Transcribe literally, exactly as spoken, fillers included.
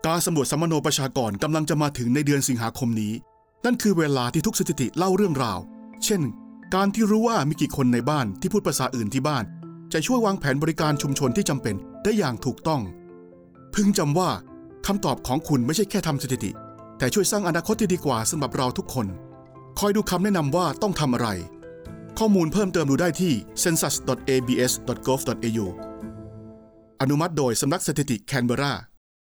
การสำรวจสัมมโนประชากรกำลังจะมาถึงในเดือนสิงหาคมนี้นั่นคือเวลาที่ทุกสถิติเล่าเรื่องราวเช่นการที่รู้ว่ามีกี่คนในบ้านที่พูดภาษาอื่นที่บ้านจะช่วยวางแผนบริการชุมชนที่จำเป็นได้อย่างถูกต้องพึงจำว่าคำตอบของคุณไม่ใช่แค่ทำสถิติแต่ช่วยสร้างอนาคตที่ดีกว่าสำหรับเราทุกคนคอยดูคำแนะนำว่าต้องทำอะไรข้อมูลเพิ่มเติมดูได้ที่ เซนซัส ดอท เอ บี เอส ดอท โกฟ ดอท เอ ยู อนุมัติโดยสำนักสถิติแคนเบรา